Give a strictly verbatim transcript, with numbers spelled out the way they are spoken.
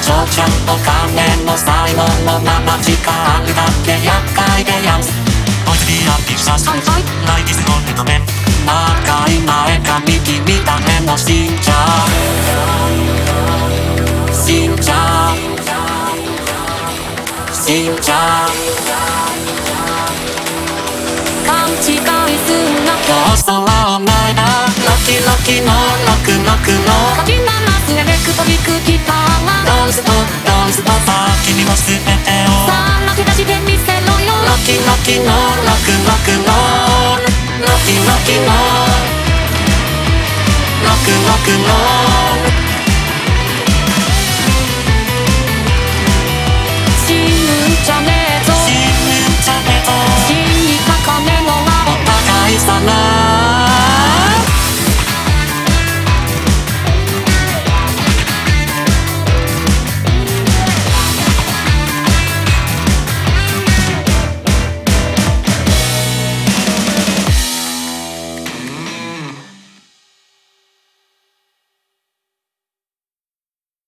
ちょちょお金の才能のまま時間だけ厄介でやんす。おいつき合ってるさすライディスゴールド面長い前髪君ための死んじゃう死んじゃう死んじゃう勘違いすんな競争はお前だロキロキのロクロクのかき鳴らすエレクトリックギターはドンストドンストさあ君の全てをさあ投げ出してみせろよロキロキのロクロクのロキロキのロクロクの